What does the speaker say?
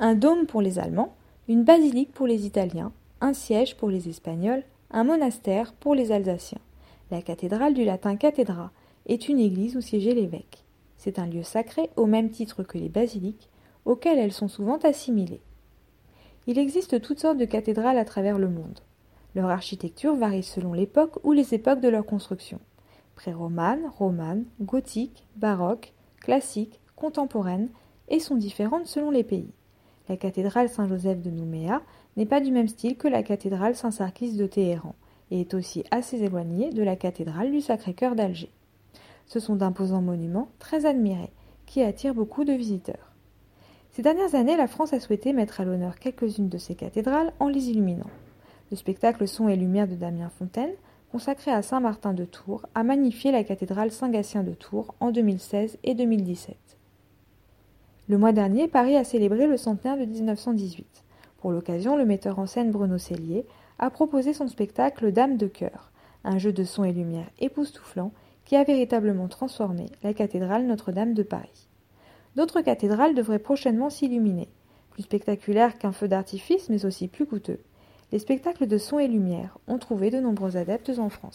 un dôme pour les Allemands, une basilique pour les Italiens, un siège pour les Espagnols, un monastère pour les Alsaciens. La cathédrale du latin cathedra est une église où siégeait l'évêque. C'est un lieu sacré au même titre que les basiliques, auxquelles elles sont souvent assimilées. Il existe toutes sortes de cathédrales à travers le monde. Leur architecture varie selon l'époque ou les époques de leur construction. Pré-romane, romane, gothique, baroque, classique, contemporaine, et sont différentes selon les pays. La cathédrale Saint-Joseph de Nouméa n'est pas du même style que la cathédrale Saint-Sarkis de Téhéran, et est aussi assez éloignée de la cathédrale du Sacré-Cœur d'Alger. Ce sont d'imposants monuments très admirés, qui attirent beaucoup de visiteurs. Ces dernières années, la France a souhaité mettre à l'honneur quelques-unes de ces cathédrales en les illuminant. Le spectacle Son et Lumière de Damien Fontaine, consacré à Saint-Martin de Tours, a magnifié la cathédrale Saint-Gatien de Tours en 2016 et 2017. Le mois dernier, Paris a célébré le centenaire de 1918. Pour l'occasion, le metteur en scène Bruno Cellier a proposé son spectacle Dame de cœur, un jeu de son et lumière époustouflant qui a véritablement transformé la cathédrale Notre-Dame de Paris. D'autres cathédrales devraient prochainement s'illuminer, plus spectaculaires qu'un feu d'artifice mais aussi plus coûteux. Les spectacles de son et lumière ont trouvé de nombreux adeptes en France.